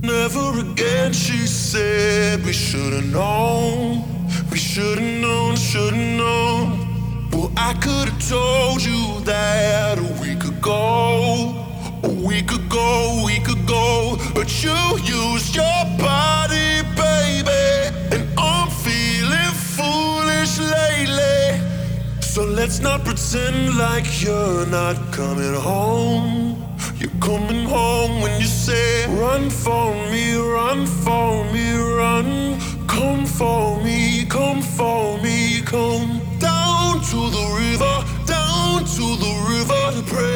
Never again, she said. We should've known. We should've known, should've known. Well, I could've told you that a week ago. A week ago, week ago. But you used your body, baby. And I'm feeling foolish lately. So let's not pretend like you're not coming home. You're coming home when you say, run for me, run for me, run. Come for me, come for me, come down to the river to pray.